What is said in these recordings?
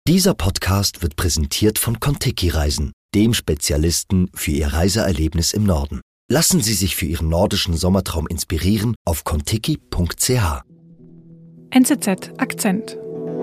Dieser Podcast wird präsentiert von Contiki Reisen, dem Spezialisten für Ihr Reiseerlebnis im Norden. Lassen Sie sich für Ihren nordischen Sommertraum inspirieren auf contiki.ch. NZZ Akzent.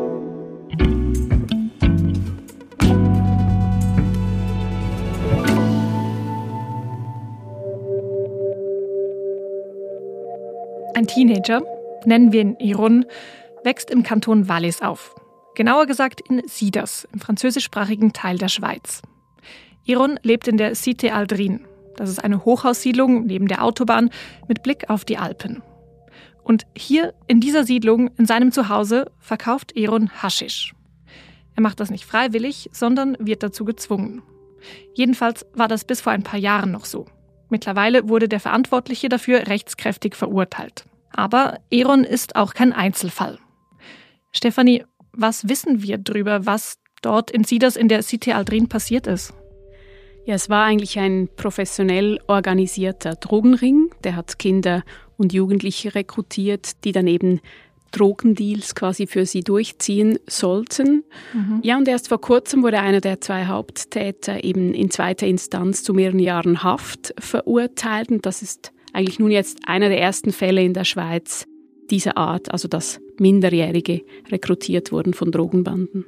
Ein Teenager, nennen wir ihn Iron, wächst im Kanton Valais auf. Genauer gesagt in Siders, im französischsprachigen Teil der Schweiz. Iron lebt in der Cité Aldrin. Das ist eine Hochhaussiedlung neben der Autobahn mit Blick auf die Alpen. Und hier in dieser Siedlung, in seinem Zuhause, verkauft Iron Haschisch. Er macht das nicht freiwillig, sondern wird dazu gezwungen. Jedenfalls war das bis vor ein paar Jahren noch so. Mittlerweile wurde der Verantwortliche dafür rechtskräftig verurteilt. Aber Iron ist auch kein Einzelfall. Stefanie, was wissen wir darüber, was dort in Siders in der Cité Aldrin passiert ist? Ja, es war eigentlich ein professionell organisierter Drogenring. Der hat Kinder und Jugendliche rekrutiert, die dann eben Drogendeals quasi für sie durchziehen sollten. Ja, und erst vor kurzem wurde einer der zwei Haupttäter eben in zweiter Instanz zu mehreren Jahren Haft verurteilt. Und das ist eigentlich nun jetzt einer der ersten Fälle in der Schweiz dieser Art, also dass Minderjährige rekrutiert wurden von Drogenbanden.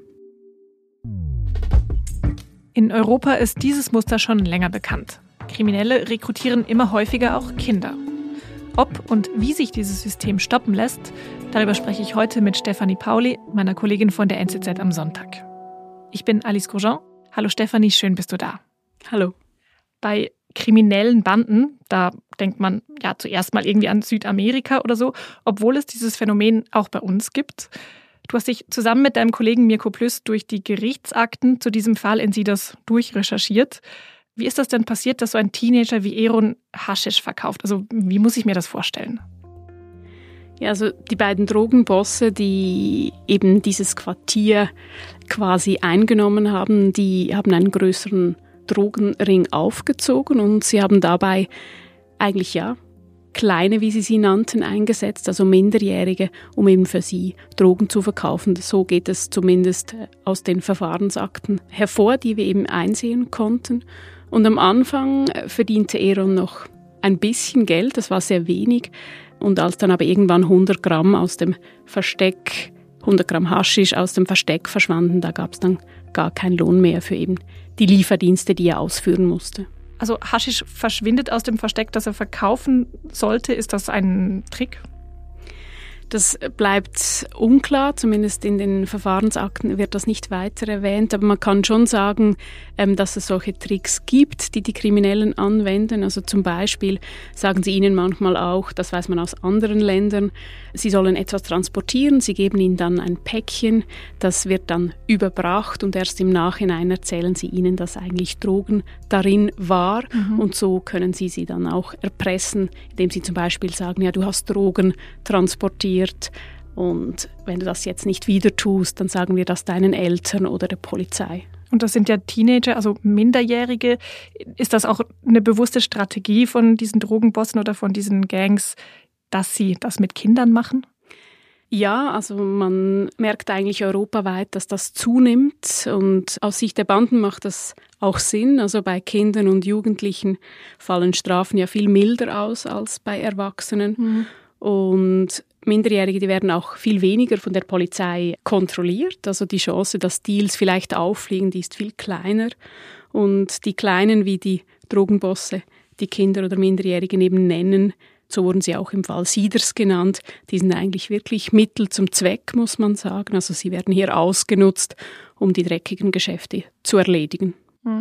In Europa ist dieses Muster schon länger bekannt. Kriminelle rekrutieren immer häufiger auch Kinder. Ob und wie sich dieses System stoppen lässt, darüber spreche ich heute mit Stefanie Pauli, meiner Kollegin von der NZZ am Sonntag. Ich bin Alice Grosjean. Hallo Stefanie, schön bist du da. Hallo. Bei kriminellen Banden, da denkt man ja zuerst mal irgendwie an Südamerika oder so, obwohl es dieses Phänomen auch bei uns gibt. Du hast dich zusammen mit deinem Kollegen Mirko Plüss durch die Gerichtsakten zu diesem Fall in Siders durchrecherchiert. Wie ist das denn passiert, dass so ein Teenager wie Iron Haschisch verkauft? Also wie muss ich mir das vorstellen? Ja, also die beiden Drogenbosse, die eben dieses Quartier quasi eingenommen haben, die haben einen größeren Drogenring aufgezogen und sie haben dabei eigentlich Kleine, wie sie nannten, eingesetzt, also Minderjährige, um eben für sie Drogen zu verkaufen. So geht es zumindest aus den Verfahrensakten hervor, die wir eben einsehen konnten. Und am Anfang verdiente Iron noch ein bisschen Geld, das war sehr wenig. Und als dann aber irgendwann 100 Gramm Haschisch aus dem Versteck verschwanden, da gab es dann gar keinen Lohn mehr für eben die Lieferdienste, die er ausführen musste. Also Haschisch verschwindet aus dem Versteck, das er verkaufen sollte. Ist das ein Trick? Das bleibt unklar, zumindest in den Verfahrensakten wird das nicht weiter erwähnt. Aber man kann schon sagen, dass es solche Tricks gibt, die die Kriminellen anwenden. Also zum Beispiel sagen sie ihnen manchmal auch, das weiß man aus anderen Ländern, sie sollen etwas transportieren, sie geben ihnen dann ein Päckchen, das wird dann überbracht und erst im Nachhinein erzählen sie ihnen, dass eigentlich Drogen darin war. Und so können sie dann auch erpressen, indem sie zum Beispiel sagen, ja, du hast Drogen transportiert. Und wenn du das jetzt nicht wieder tust, dann sagen wir das deinen Eltern oder der Polizei. Und das sind ja Teenager, also Minderjährige. Ist das auch eine bewusste Strategie von diesen Drogenbossen oder von diesen Gangs, dass sie das mit Kindern machen? Ja, also man merkt eigentlich europaweit, dass das zunimmt. Und aus Sicht der Banden macht das auch Sinn. Also bei Kindern und Jugendlichen fallen Strafen ja viel milder aus als bei Erwachsenen. Und Minderjährige, die werden auch viel weniger von der Polizei kontrolliert. Also die Chance, dass Deals vielleicht auffliegen, die ist viel kleiner. Und die Kleinen, wie die Drogenbosse die Kinder oder Minderjährigen eben nennen, so wurden sie auch im Fall Siders genannt, die sind eigentlich wirklich Mittel zum Zweck, muss man sagen. Also sie werden hier ausgenutzt, um die dreckigen Geschäfte zu erledigen.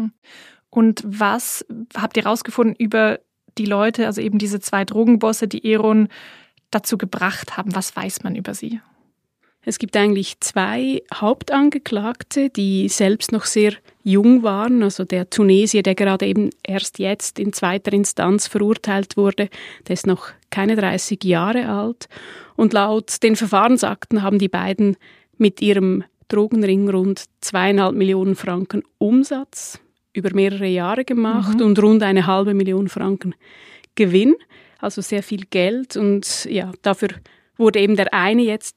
Und was habt ihr herausgefunden über die Leute, also eben diese zwei Drogenbosse, die Iron dazu gebracht haben? Was weiß man über sie? Es gibt eigentlich zwei Hauptangeklagte, die selbst noch sehr jung waren. Also der Tunesier, der gerade eben erst jetzt in zweiter Instanz verurteilt wurde, der ist noch keine 30 Jahre alt. Und laut den Verfahrensakten haben die beiden mit ihrem Drogenring rund 2,5 Millionen Franken Umsatz über mehrere Jahre gemacht und rund 500.000 Franken Gewinn. Also sehr viel Geld. Und ja, dafür wurde eben der eine jetzt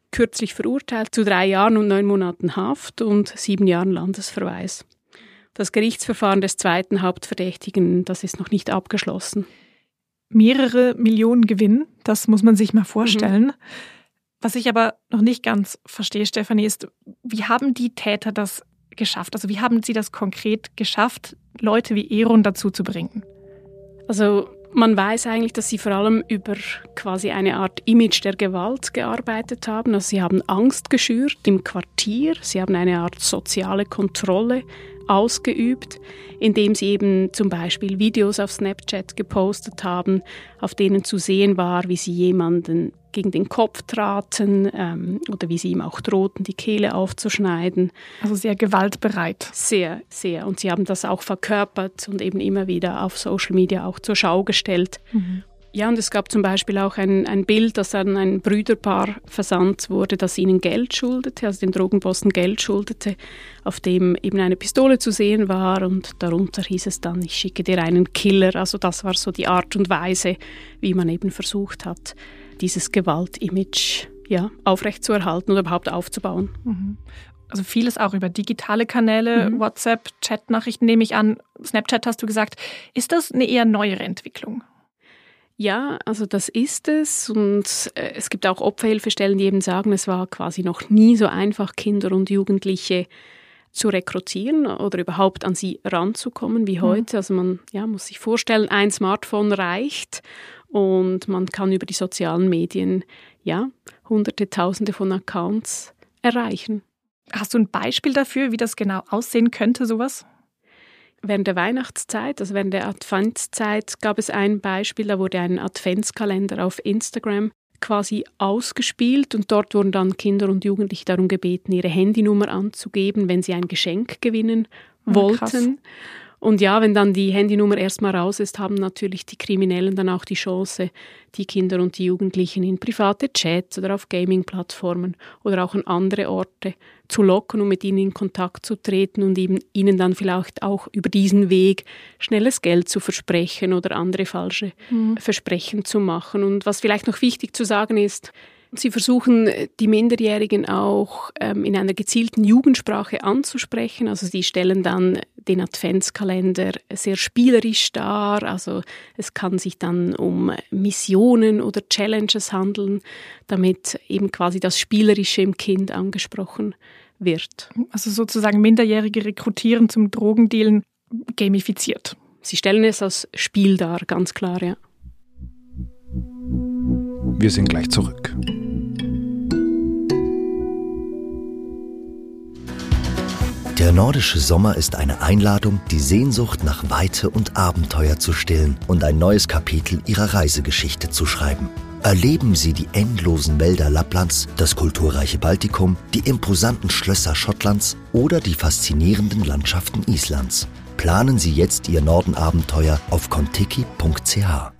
kürzlich verurteilt zu 3 Jahren und 9 Monaten Haft und 7 Jahren Landesverweis. Das Gerichtsverfahren des zweiten Hauptverdächtigen, das ist noch nicht abgeschlossen. Mehrere Millionen Gewinn, das muss man sich mal vorstellen. Was ich aber noch nicht ganz verstehe, Stefanie, ist, wie haben die Täter das geschafft? Also wie haben sie das konkret geschafft, Leute wie Eron dazu zu bringen? Also man weiß eigentlich, dass sie vor allem über quasi eine Art Image der Gewalt gearbeitet haben. Also sie haben Angst geschürt im Quartier, sie haben eine Art soziale Kontrolle ausgeübt, indem sie eben zum Beispiel Videos auf Snapchat gepostet haben, auf denen zu sehen war, wie sie jemanden gegen den Kopf traten oder wie sie ihm auch drohten, die Kehle aufzuschneiden. Also sehr gewaltbereit. Sehr, sehr. Und sie haben das auch verkörpert und eben immer wieder auf Social Media auch zur Schau gestellt. Ja, und es gab zum Beispiel auch ein Bild, das an ein Brüderpaar versandt wurde, das ihnen Geld schuldete, also den Drogenbossen Geld schuldete, auf dem eben eine Pistole zu sehen war und darunter hieß es dann, ich schicke dir einen Killer. Also das war so die Art und Weise, wie man eben versucht hat, dieses Gewaltimage aufrechtzuerhalten oder überhaupt aufzubauen. Also vieles auch über digitale Kanäle, WhatsApp, Chatnachrichten nehme ich an. Snapchat hast du gesagt. Ist das eine eher neuere Entwicklung? Ja, also das ist es und es gibt auch Opferhilfestellen, die eben sagen, es war quasi noch nie so einfach, Kinder und Jugendliche zu rekrutieren oder überhaupt an sie ranzukommen wie heute. Also man muss sich vorstellen, ein Smartphone reicht und man kann über die sozialen Medien Hunderte, Tausende von Accounts erreichen. Hast du ein Beispiel dafür, wie das genau aussehen könnte, sowas? Während der Weihnachtszeit, also während der Adventszeit, gab es ein Beispiel, da wurde ein Adventskalender auf Instagram quasi ausgespielt und dort wurden dann Kinder und Jugendliche darum gebeten, ihre Handynummer anzugeben, wenn sie ein Geschenk gewinnen wollten. Krass. Und ja, wenn dann die Handynummer erstmal raus ist, haben natürlich die Kriminellen dann auch die Chance, die Kinder und die Jugendlichen in private Chats oder auf Gaming-Plattformen oder auch an andere Orte zu locken, um mit ihnen in Kontakt zu treten und ihnen dann vielleicht auch über diesen Weg schnelles Geld zu versprechen oder andere falsche Versprechen zu machen. Und was vielleicht noch wichtig zu sagen ist, sie versuchen, die Minderjährigen auch in einer gezielten Jugendsprache anzusprechen. Also sie stellen dann den Adventskalender sehr spielerisch dar. Also es kann sich dann um Missionen oder Challenges handeln, damit eben quasi das Spielerische im Kind angesprochen wird. Also sozusagen Minderjährige rekrutieren zum Drogendealen gamifiziert. Sie stellen es als Spiel dar, ganz klar, ja. Wir sind gleich zurück. Der nordische Sommer ist eine Einladung, die Sehnsucht nach Weite und Abenteuer zu stillen und ein neues Kapitel ihrer Reisegeschichte zu schreiben. Erleben Sie die endlosen Wälder Lapplands, das kulturreiche Baltikum, die imposanten Schlösser Schottlands oder die faszinierenden Landschaften Islands. Planen Sie jetzt Ihr Nordenabenteuer auf contiki.ch.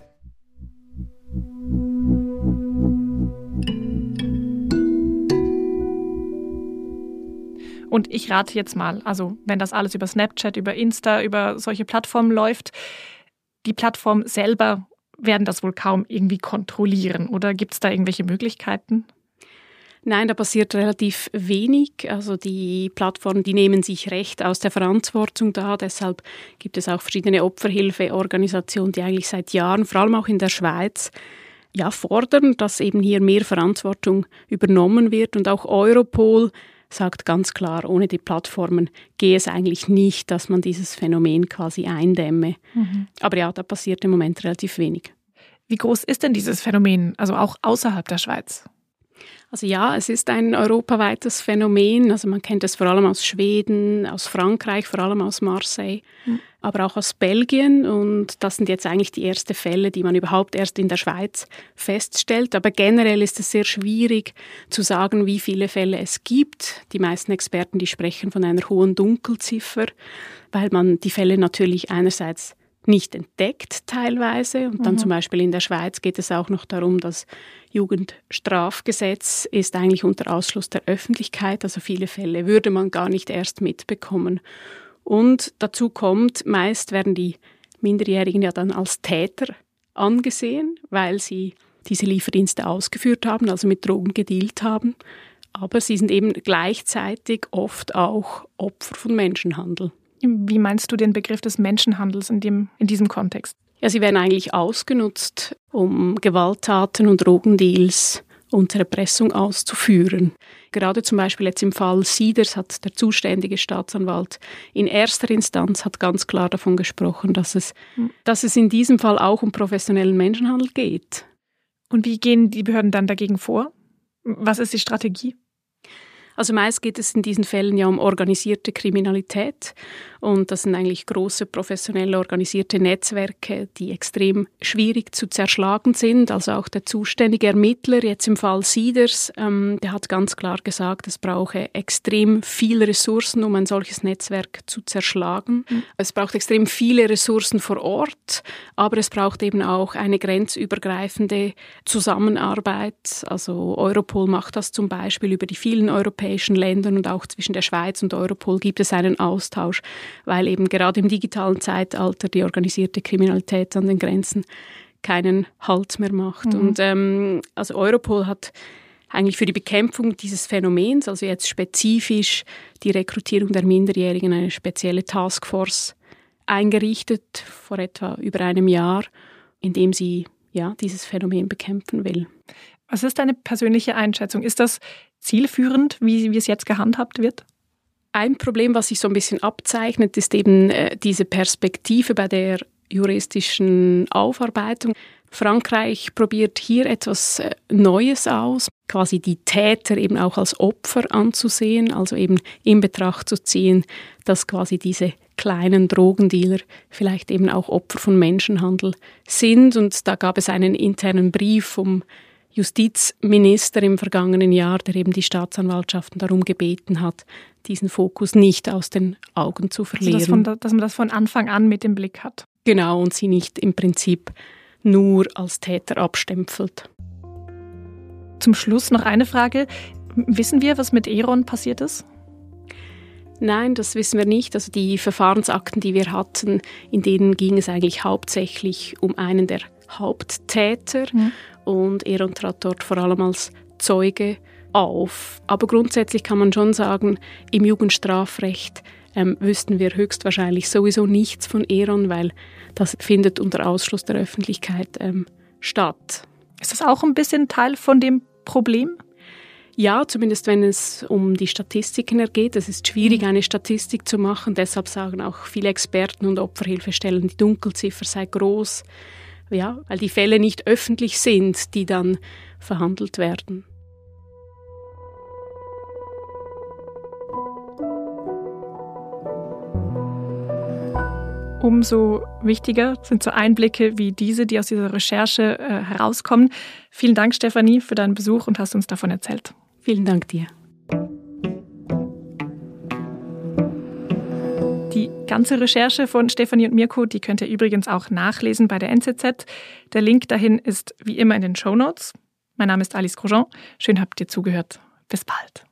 Und ich rate jetzt mal, also wenn das alles über Snapchat, über Insta, über solche Plattformen läuft, die Plattformen selber werden das wohl kaum irgendwie kontrollieren. Oder gibt es da irgendwelche Möglichkeiten? Nein, da passiert relativ wenig. Also die Plattformen, die nehmen sich recht aus der Verantwortung da. Deshalb gibt es auch verschiedene Opferhilfeorganisationen, die eigentlich seit Jahren, vor allem auch in der Schweiz, fordern, dass eben hier mehr Verantwortung übernommen wird. Und auch Europol sagt ganz klar, ohne die Plattformen gehe es eigentlich nicht, dass man dieses Phänomen quasi eindämme. Aber ja, da passiert im Moment relativ wenig. Wie groß ist denn dieses Phänomen, also auch außerhalb der Schweiz? Also ja, es ist ein europaweites Phänomen. Also man kennt es vor allem aus Schweden, aus Frankreich, vor allem aus Marseille, aber auch aus Belgien. Und das sind jetzt eigentlich die ersten Fälle, die man überhaupt erst in der Schweiz feststellt. Aber generell ist es sehr schwierig zu sagen, wie viele Fälle es gibt. Die meisten Experten, die sprechen von einer hohen Dunkelziffer, weil man die Fälle natürlich einerseits nicht entdeckt teilweise. Und dann zum Beispiel in der Schweiz geht es auch noch darum, das Jugendstrafgesetz ist eigentlich unter Ausschluss der Öffentlichkeit. Also viele Fälle würde man gar nicht erst mitbekommen. Und dazu kommt, meist werden die Minderjährigen ja dann als Täter angesehen, weil sie diese Lieferdienste ausgeführt haben, also mit Drogen gedealt haben. Aber sie sind eben gleichzeitig oft auch Opfer von Menschenhandel. Wie meinst du den Begriff des Menschenhandels in diesem Kontext? Ja, sie werden eigentlich ausgenutzt, um Gewalttaten und Drogendeals unter Erpressung auszuführen. Gerade zum Beispiel jetzt im Fall Siders hat der zuständige Staatsanwalt in erster Instanz hat ganz klar davon gesprochen, dass es in diesem Fall auch um professionellen Menschenhandel geht. Und wie gehen die Behörden dann dagegen vor? Was ist die Strategie? Also meist geht es in diesen Fällen ja um organisierte Kriminalität und das sind eigentlich große professionell organisierte Netzwerke, die extrem schwierig zu zerschlagen sind. Also auch der zuständige Ermittler, jetzt im Fall Siders, der hat ganz klar gesagt, es brauche extrem viele Ressourcen, um ein solches Netzwerk zu zerschlagen. Es braucht extrem viele Ressourcen vor Ort, aber es braucht eben auch eine grenzübergreifende Zusammenarbeit. Also Europol macht das zum Beispiel über die vielen europäischen Ländern und auch zwischen der Schweiz und Europol gibt es einen Austausch, weil eben gerade im digitalen Zeitalter die organisierte Kriminalität an den Grenzen keinen Halt mehr macht. Und also Europol hat eigentlich für die Bekämpfung dieses Phänomens, also jetzt spezifisch die Rekrutierung der Minderjährigen, eine spezielle Taskforce eingerichtet vor etwa über einem Jahr, in dem sie dieses Phänomen bekämpfen will. Was ist deine persönliche Einschätzung? Ist das zielführend, wie es jetzt gehandhabt wird? Ein Problem, was sich so ein bisschen abzeichnet, ist eben diese Perspektive bei der juristischen Aufarbeitung. Frankreich probiert hier etwas Neues aus, quasi die Täter eben auch als Opfer anzusehen, also eben in Betracht zu ziehen, dass quasi diese kleinen Drogendealer vielleicht eben auch Opfer von Menschenhandel sind. Und da gab es einen internen Brief vom Justizminister im vergangenen Jahr, der eben die Staatsanwaltschaften darum gebeten hat, diesen Fokus nicht aus den Augen zu verlieren. Also dass man das von Anfang an mit im Blick hat. Genau, und sie nicht im Prinzip nur als Täter abstempelt. Zum Schluss noch eine Frage. Wissen wir, was mit Eron passiert ist? Nein, das wissen wir nicht. Also die Verfahrensakten, die wir hatten, in denen ging es eigentlich hauptsächlich um einen der Haupttäter. Und Eron trat dort vor allem als Zeuge auf. Aber grundsätzlich kann man schon sagen, im Jugendstrafrecht wüssten wir höchstwahrscheinlich sowieso nichts von Eron, weil das findet unter Ausschluss der Öffentlichkeit statt. Ist das auch ein bisschen Teil von dem Problem? Ja, zumindest wenn es um die Statistiken geht. Es ist schwierig, eine Statistik zu machen. Deshalb sagen auch viele Experten und Opferhilfestellen, die Dunkelziffer sei groß. Ja, weil die Fälle nicht öffentlich sind, die dann verhandelt werden. Umso wichtiger sind so Einblicke wie diese, die aus dieser Recherche herauskommen. Vielen Dank, Stefanie, für deinen Besuch und hast uns davon erzählt. Vielen Dank dir. Die ganze Recherche von Stefanie und Mirko, die könnt ihr übrigens auch nachlesen bei der NZZ. Der Link dahin ist wie immer in den Shownotes. Mein Name ist Alice Grosjean. Schön habt ihr zugehört. Bis bald.